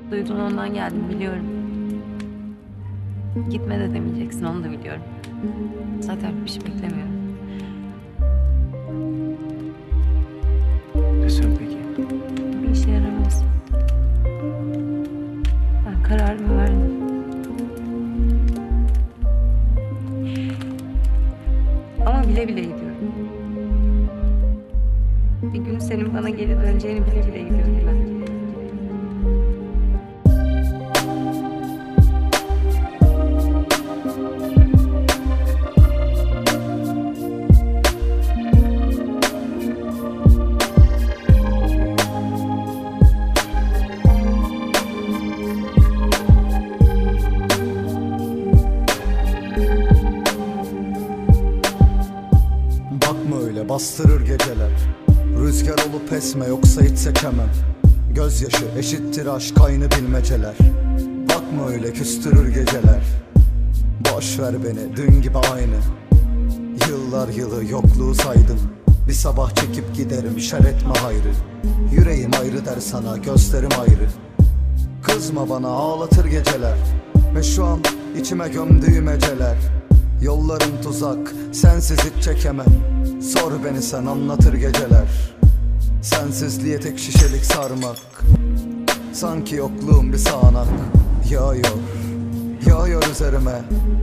Duydun, ondan geldim, biliyorum. Gitme de demeyeceksin, onu da biliyorum. Zaten bir şey beklemiyorum. Desem peki. Bir işe yaramaz. Ben kararımı verdim. Ama bile bile gidiyorum. Bir gün senin bana geri döneceğini bile bile gidiyorum ben. Bakma öyle, bastırır geceler. Rüzgar olup esme, yoksa hiç sekemem. Gözyaşı eşittir aşk, aynı bilmeceler. Bakma öyle, küstürür geceler. Boş ver beni, dün gibi aynı. Yıllar yılı yokluğu saydım. Bir sabah çekip giderim, şer etme hayrı. Yüreğim ayrı der sana, gözlerim ayrı. Kızma bana, ağlatır geceler. Ve şu an içime gömdüğüm eceler. Yollarım tuzak, sensiz hiç çekemem. Sor beni sen, anlatır geceler. Sensizliğe tek şişelik sarmak. Sanki yokluğum bir sağanak. Yağıyor, yağıyor üzerime.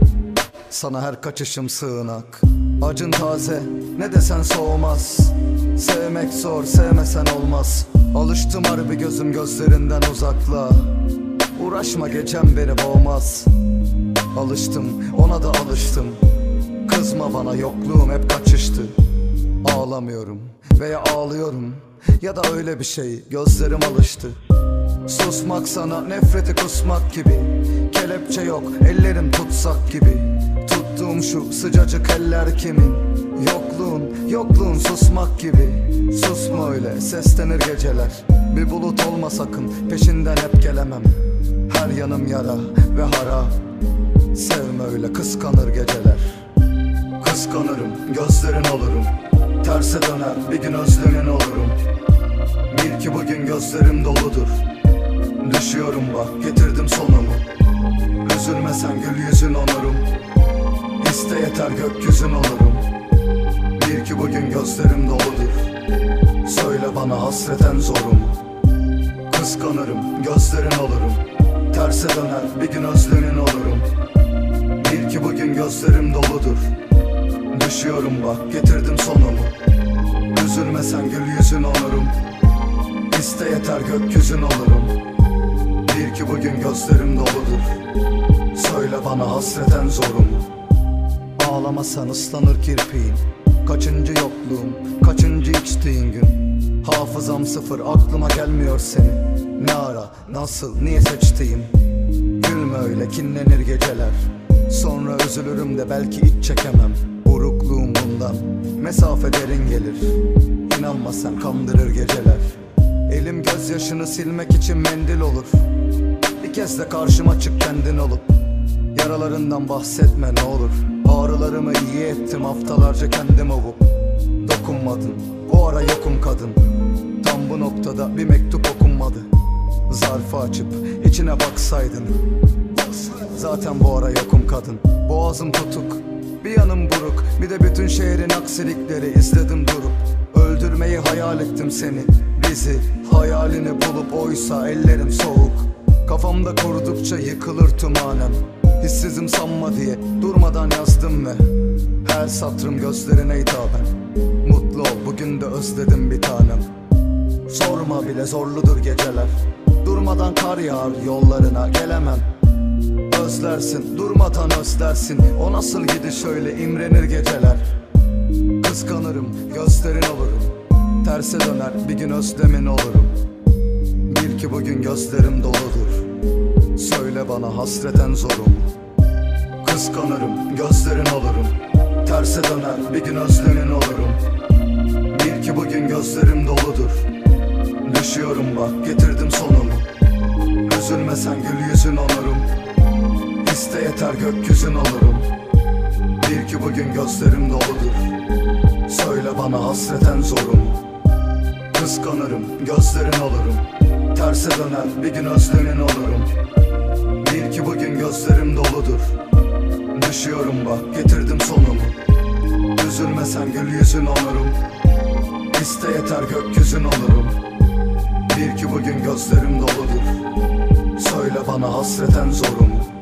Sana her kaçışım sığınak. Acın taze, ne desen soğumaz. Sevmek zor, sevmesen olmaz. Alıştım harbi, gözüm gözlerinden uzakla. Uğraşma, gecem beni boğmaz. Alıştım, ona da alıştım. Kızma bana, yokluğum hep kaçıştı. Ağlamıyorum veya ağlıyorum, ya da öyle bir şey, gözlerim alıştı. Susmak sana nefreti kusmak gibi. Kelepçe yok, ellerim tutsak gibi. Tuttuğum şu sıcacık eller kimin? Yokluğun susmak gibi. Susma öyle, seslenir geceler. Bir bulut olma sakın, peşinden hep gelemem. Her yanım yara ve hara. Sevme öyle, kıskanır geceler. Kıskanırım, gözlerin olurum. Terse döner, bir gün özlemin olurum. Bil ki bugün gözlerim doludur. Düşüyorum bak, getirdim sonumu. Üzülme sen, gül yüzün onurum. İste yeter, gökyüzün olurum. Bil ki bugün gözlerim doludur. Söyle bana, hasreten zorum. Kıskanırım, gözlerin olurum. Terse döner, bir gün özlemin olurum. Bil ki bugün gözlerim doludur. Düşüyorum bak, getirdim sonumu. Üzülme sen, gül yüzün onurum. İste yeter, gökyüzün olurum. Bil ki bugün gözlerim doludur. Söyle bana, hasreten zorum. Ağlamasan ıslanır kirpiğin. Kaçıncı yokluğum, kaçıncı içtiğin gün. Hafızam sıfır, aklıma gelmiyor seni. Ne ara, nasıl, niye seçtiğim. Gülme öyle, kinlenir geceler. Sonra üzülürüm de belki hiç çekemem. Burukluğum bundan, mesafe derin gelir. İnanma sen, kandırır geceler. Elim gözyaşını silmek için mendil olur. Bir kez de karşıma çık, kendin olup. Yaralarından bahsetme ne olur. Ağrılarımı iyi ettim, haftalarca kendim ovup. Dokunmadın, o ara yokum kadın. Tam bu noktada bir mektup okunmadı. Zarfı açıp içine baksaydın. Zaten bu ara yokum kadın. Boğazım tutuk, bir yanım buruk. Bir de bütün şehrin aksilikleri izledim durup. Öldürmeyi hayal ettim seni, bizi. Hayalini bulup oysa ellerim soğuk. Kafamda kurdukça yıkılır tümanem. Hissizim sanma diye durmadan yazdım ve her satrım gözlerine hitaben. Mutlu ol, bugün de özledim bir tanem. Sorma bile, zorludur geceler. Durmadan kar yağar, yollarına gelemem. Özlersin, durmadan özlersin. O nasıl gidiş öyle, imrenir geceler. Kıskanırım, gözlerin olurum. Terse döner, bir gün özlemin olurum. Bil ki bugün gözlerim doludur. Söyle bana, hasreten zorum. Kıskanırım, gözlerin olurum. Terse döner, bir gün özlemin olurum. Bil ki bugün gözlerim doludur. Düşüyorum bak, getirdim sonumu. Üzülme sen, gül yüzün onurum. İste yeter, gökyüzün olurum. Bil ki bugün gözlerim doludur. Söyle bana, hasreten zorum. Kıskanırım, gözlerin olurum. terse döner, bir gün özlemin olurum. Bil ki bugün gözlerim doludur. Düşüyorum bak, getirdim sonumu. Üzülme sen, gül yüzün olurum. İste yeter, gökyüzün olurum. Bil ki bugün gözlerim doludur. Söyle bana hasreten zorumu.